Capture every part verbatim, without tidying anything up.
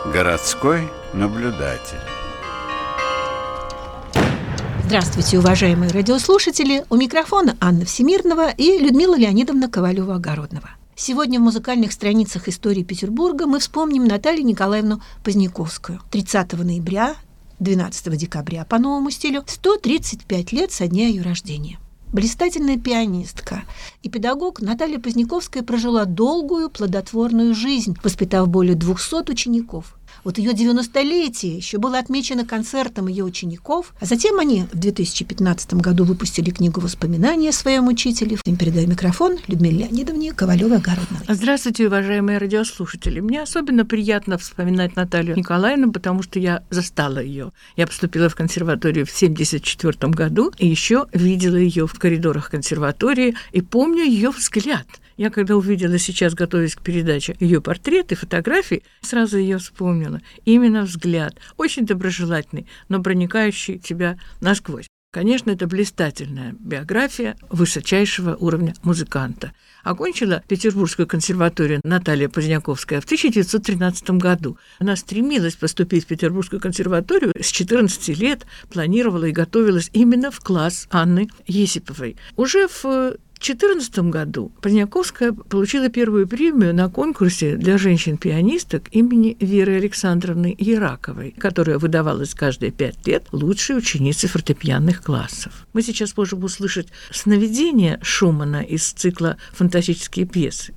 Городской наблюдатель. Здравствуйте, уважаемые радиослушатели! У микрофона Анна Всемирнова и Людмила Леонидовна Ковалева-Огородного. Сегодня в музыкальных страницах истории Петербурга мы вспомним Наталью Николаевну Поздняковскую. тридцатого ноября, двенадцатого декабря по новому стилю, сто тридцать пять лет со дня ее рождения. Блистательная пианистка и педагог Наталья Поздняковская прожила долгую, плодотворную жизнь, воспитав более двухсот учеников. Вот ее девяностолетие еще было отмечено концертом ее учеников, а затем они в две тысячи пятнадцатом году выпустили книгу воспоминаний о своем учителе. Им передаю микрофон Людмиле Леонидовне Ковалевой-Огородновой. Здравствуйте, уважаемые радиослушатели. Мне особенно приятно вспоминать Наталью Николаевну, потому что я застала ее. Я поступила в консерваторию в семьдесят четвёртом году и еще видела ее в коридорах консерватории и помню ее взгляд. Я когда увидела сейчас, готовясь к передаче, ее портреты, фотографии, сразу ее вспомнила. Именно взгляд, очень доброжелательный, но проникающий тебя насквозь. Конечно, это блистательная биография высочайшего уровня музыканта. Окончила Петербургскую консерваторию Наталья Поздняковская в тысяча девятьсот тринадцатом году. Она стремилась поступить в Петербургскую консерваторию с четырнадцати лет, планировала и готовилась именно в класс Анны Есиповой. Уже в В две тысячи четырнадцатом году Поздняковская получила первую премию на конкурсе для женщин-пианисток имени Веры Александровны Яраковой, которая выдавалась каждые пять лет лучшей ученице фортепианных классов. Мы сейчас можем услышать сновидение Шумана из цикла «Фантастические пьесы».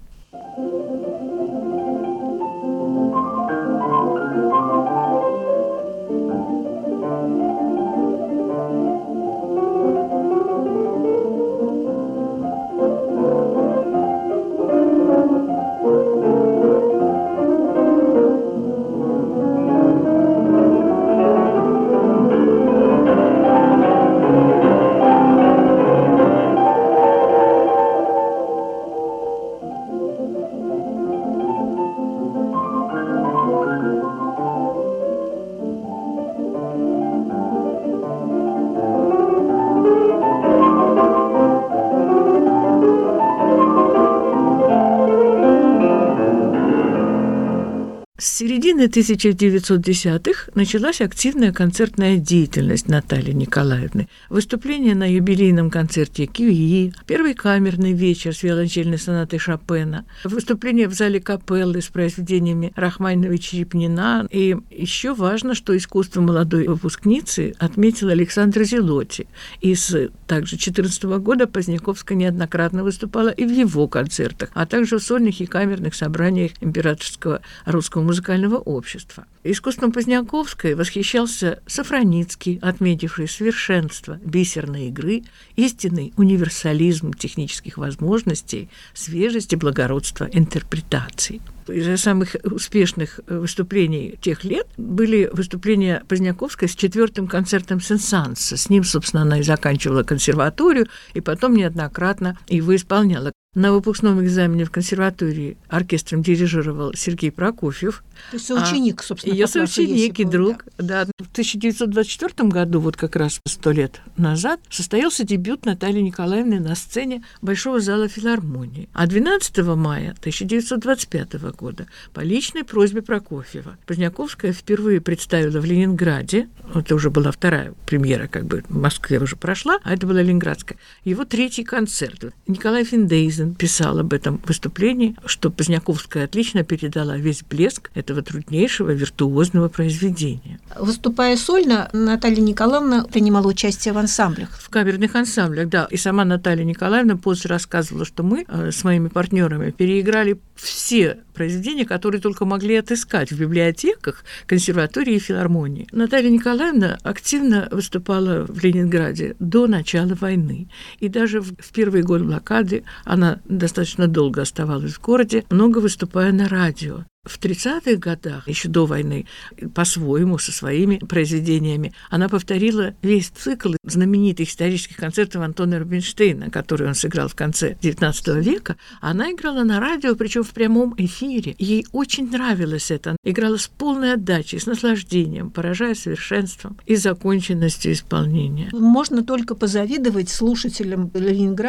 С середины тысяча девятьсот десятых началась активная концертная деятельность Натальи Николаевны. Выступления на юбилейном концерте Кюи, первый камерный вечер с виолончельной сонатой Шопена, выступления в зале капеллы с произведениями Рахманинова и Черепнина. И еще важно, что искусство молодой выпускницы отметила Александра Зелотти. И с также две тысячи четырнадцатого года Поздняковская неоднократно выступала и в его концертах, а также в сольных и камерных собраниях Императорского русского музыкального общества. Искусством Поздняковской восхищался Сафроницкий, отметивший совершенство бисерной игры, истинный универсализм технических возможностей, свежесть и благородство интерпретаций. Из самых успешных выступлений тех лет были выступления Поздняковской с четвертым концертом Сен-Санса. С ним, собственно, она и заканчивала консерваторию, и потом неоднократно его исполняла. На выпускном экзамене в консерватории оркестром дирижировал Сергей Прокофьев. То есть соученик, а собственно, ее соученик и друг. Да. Да. В тысяча девятьсот двадцать четвёртом году, вот как раз сто лет назад, состоялся дебют Натальи Николаевны на сцене Большого зала филармонии. А двенадцатого мая тысяча девятьсот двадцать пятого года по личной просьбе Прокофьева Поздняковская впервые представила в Ленинграде, это уже была вторая премьера, как бы в Москве уже прошла, а это была ленинградская, его третий концерт. Николай Финдейзен писал об этом выступлении, что Поздняковская отлично передала весь блеск этого труднейшего виртуозного произведения. Выступая сольно, Наталья Николаевна принимала участие в ансамблях. В камерных ансамблях, да. И сама Наталья Николаевна позже рассказывала, что мы э, с моими партнерами переиграли все произведения, которые только могли отыскать в библиотеках, консерватории и филармонии. Наталья Николаевна активно выступала в Ленинграде до начала войны. И даже в, в первый год блокады она достаточно долго оставалась в городе, много выступая на радио. В тридцатых годах, еще до войны, по-своему, со своими произведениями, она повторила весь цикл знаменитых исторических концертов Антона Рубинштейна, который он сыграл в конце девятнадцатого века. Она играла на радио, причем в прямом эфире. Ей очень нравилось это. Она играла с полной отдачей, с наслаждением, поражая совершенством и законченностью исполнения. Можно только позавидовать слушателям Ленинграда.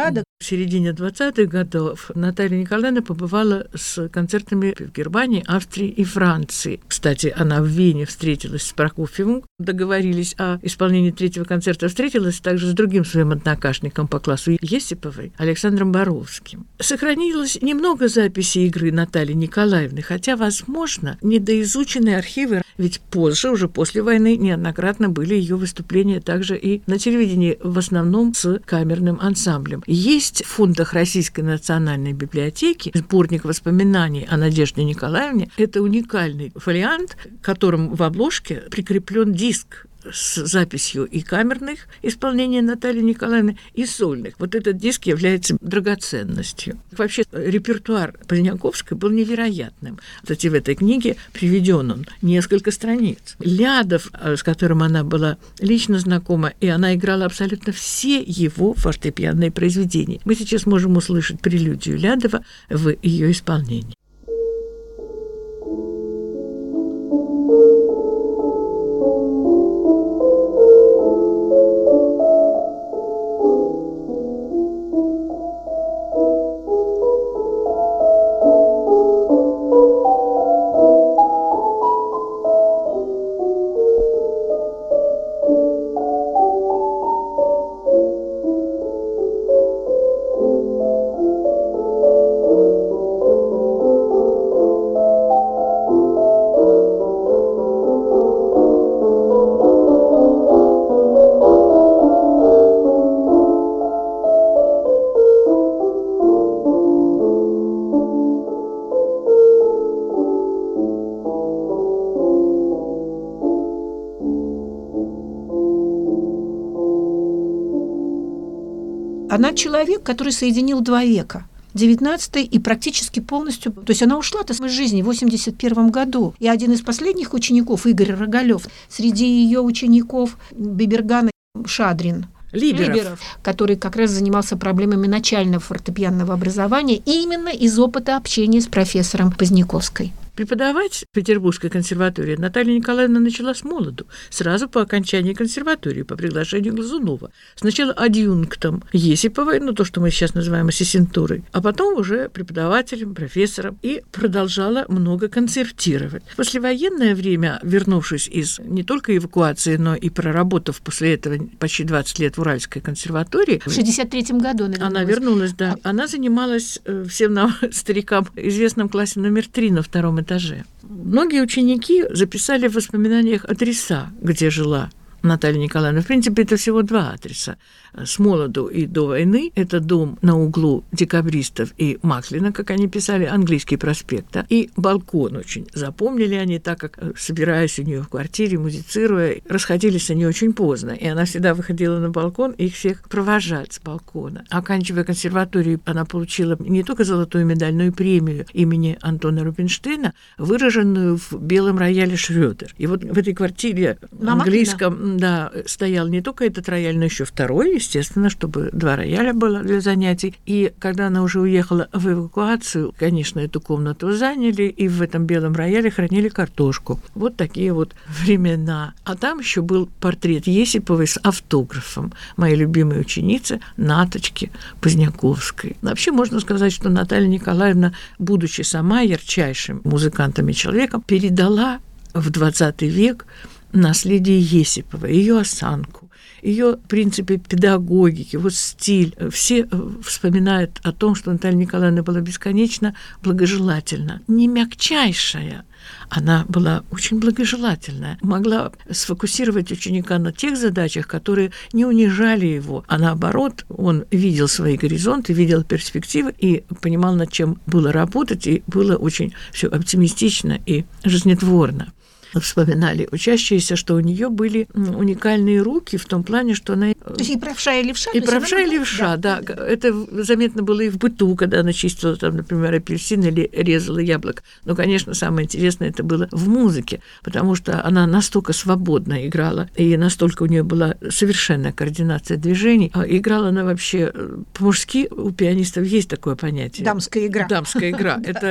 В середине двадцатых годов Наталья Николаевна побывала с концертами в Германии, Австрии и Франции. Кстати, она в Вене встретилась с Прокофьевым, договорились о исполнении третьего концерта, встретилась также с другим своим однокашником по классу Есиповой, Александром Боровским. Сохранилось немного записей игры Натальи Николаевны, хотя, возможно, недоизученные архивы, ведь позже, уже после войны, неоднократно были ее выступления также и на телевидении, в основном с камерным ансамблем. Есть в фондах Российской национальной библиотеки сборник воспоминаний о Надежде Николаевне. Это уникальный фолиант, которым в обложке прикреплен диск с записью и камерных исполнений Натальи Николаевны, и сольных. Вот этот диск является драгоценностью. Вообще репертуар Поздняковской был невероятным. Кстати, в этой книге приведен он несколько страниц. Лядов, с которым она была лично знакома, и она играла абсолютно все его фортепианные произведения. Мы сейчас можем услышать прелюдию Лядова в ее исполнении. Она человек, который соединил два века. девятнадцатый и практически полностью... То есть она ушла-то из жизни в восемьдесят первом году. И один из последних учеников, Игорь Рогалёв, среди ее учеников Бибергана Шадрин, Либеров. Либеров, который как раз занимался проблемами начального фортепианного образования именно из опыта общения с профессором Поздняковской. Преподавать в Петербургской консерватории Наталья Николаевна начала с молоду, сразу по окончании консерватории, по приглашению Глазунова. Сначала адъюнктом Есиповой, ну то, что мы сейчас называем ассистентурой, а потом уже преподавателем, профессором, и продолжала много концертировать. В послевоенное время, вернувшись из не только эвакуации, но и проработав после этого почти двадцать лет в Уральской консерватории, в шестьдесят третьем году она вернулась. Она вернулась, да. Она занималась всем нам, старикам, известном классе номер три на втором этаже. Многие ученики записали в воспоминаниях адреса, где жила Наталья Николаевна. В принципе, это всего два адреса. С молоду и до войны. Это дом на углу Декабристов и Маклина, как они писали, Английский проспект. Да? И балкон очень запомнили они, так как, собираясь у нее в квартире, музицируя, расходились они очень поздно. И она всегда выходила на балкон их всех провожать с балкона. Оканчивая консерваторию, она получила не только золотую медаль, но и премию имени Антона Рубинштейна, выраженную в белом рояле Шрёдер. И вот в этой квартире на английском Маклина. Да, стоял не только этот рояль, но еще второй, естественно, чтобы два рояля было для занятий. И когда она уже уехала в эвакуацию, конечно, эту комнату заняли, и в этом белом рояле хранили картошку. Вот такие вот времена. А там еще был портрет Есиповой с автографом моей любимой ученицы Наточки Поздняковской. Вообще можно сказать, что Наталья Николаевна, будучи сама ярчайшим музыкантом и человеком, передала в двадцатый век наследие Есиповой, ее осанку, ее принципы педагогики, вот стиль. Все вспоминают о том, что Наталья Николаевна была бесконечно благожелательна. Не мягчайшая, она была очень благожелательная. Могла сфокусировать ученика на тех задачах, которые не унижали его, а наоборот, он видел свои горизонты, видел перспективы и понимал, над чем было работать, и было очень все оптимистично и жизнетворно. Вспоминали учащиеся, что у нее были уникальные руки в том плане, что она... То есть и правша, и левша? И правша, и левша, да. да. Это заметно было и в быту, когда она чистила, там, например, апельсин или резала яблоко. Но, конечно, самое интересное это было в музыке, потому что она настолько свободно играла, и настолько у нее была совершенная координация движений. Играла она вообще по-мужски, у пианистов есть такое понятие. Дамская игра. Дамская игра. Это...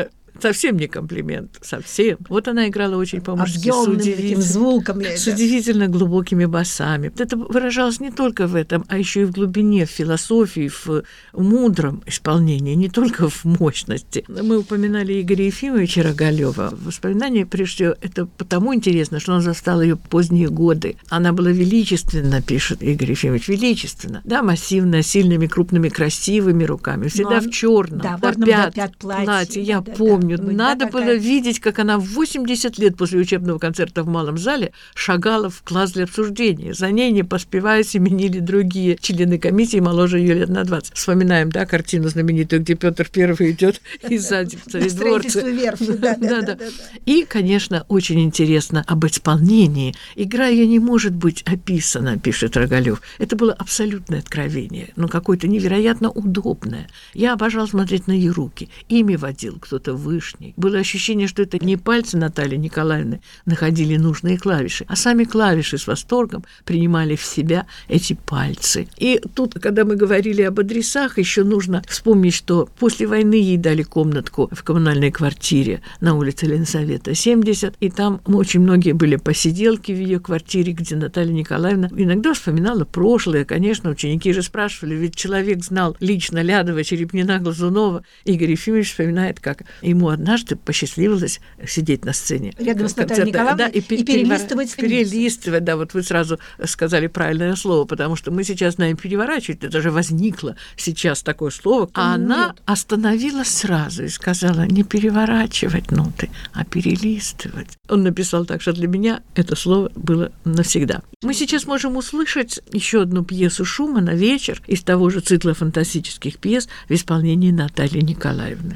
совсем не комплимент, совсем. Вот она играла очень по-мужски, с, удивитель... звуком, с удивительно глубокими басами. Это выражалось не только в этом, а еще и в глубине, в философии, в мудром исполнении, не только в мощности. Мы упоминали Игоря Ефимовича Рогалёва. Воспоминания, прежде всего, это потому интересно, что он застал ее поздние годы. Она была величественна, пишет Игорь Ефимович, величественно. Да, массивная, сильными, крупными, красивыми руками, всегда Но, в черном, да, до до пят, пят платье. платье. Я да, помню. Да, да. Надо да, было какая... видеть, как она в восемьдесят лет после учебного концерта в Малом зале шагала в класс для обсуждения. За ней, не поспевая, семенили другие члены комиссии моложе ее лет на двадцать. Вспоминаем, да, картину знаменитую, где Петр Первый идет и сзади царедворцы. Да, да, да. И, конечно, очень интересно об исполнении. Игра ее не может быть описана, пишет Рогалёв. Это было абсолютное откровение, но какое-то невероятно удобное. Я обожал смотреть на ее руки. Ими водил кто-то вышний. Было ощущение, что это не пальцы Натальи Николаевны находили нужные клавиши, а сами клавиши с восторгом принимали в себя эти пальцы. И тут, когда мы говорили об адресах, еще нужно вспомнить, что после войны ей дали комнатку в коммунальной квартире на улице Ленсовета, семьдесят, и там очень многие были посиделки в ее квартире, где Наталья Николаевна иногда вспоминала прошлое. Конечно, ученики же спрашивали, ведь человек знал лично Лядова, Черепнина, Глазунова. Игорь Ефимович вспоминает, как ему однажды посчастливилось сидеть на сцене рядом с Натальей Николаевной, да, и, и перелистывать страницы. Перелистывать, да, вот вы сразу сказали правильное слово, потому что мы сейчас знаем переворачивать, это даже возникло сейчас такое слово, а Нет. она остановилась сразу и сказала не переворачивать ноты, а перелистывать. Он написал так, что для меня это слово было навсегда. Мы сейчас можем услышать еще одну пьесу Шумана «Вечер» из того же цикла фантастических пьес в исполнении Натальи Николаевны.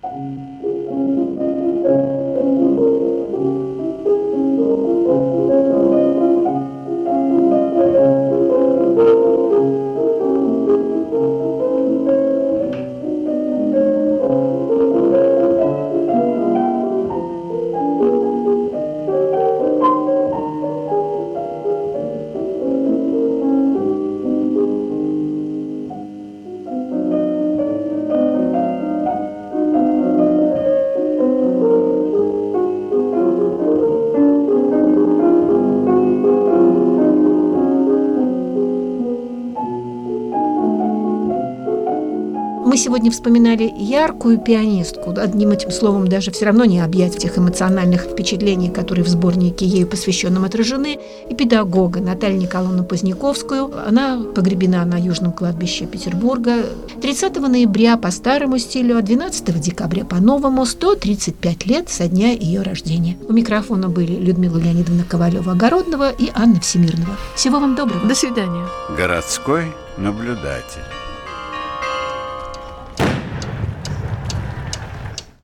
Мы сегодня вспоминали яркую пианистку. Одним этим словом даже все равно не объять тех эмоциональных впечатлений, которые в сборнике ею посвященном отражены, и педагога Наталью Николаевну Поздняковскую. Она погребена на Южном кладбище Петербурга тридцатого ноября по старому стилю, а двенадцатого декабря по новому, сто тридцать пять лет со дня ее рождения. У микрофона были Людмила Леонидовна Ковалева-Огородного и Анна Всемирнова. Всего вам доброго. До свидания. Городской наблюдатель.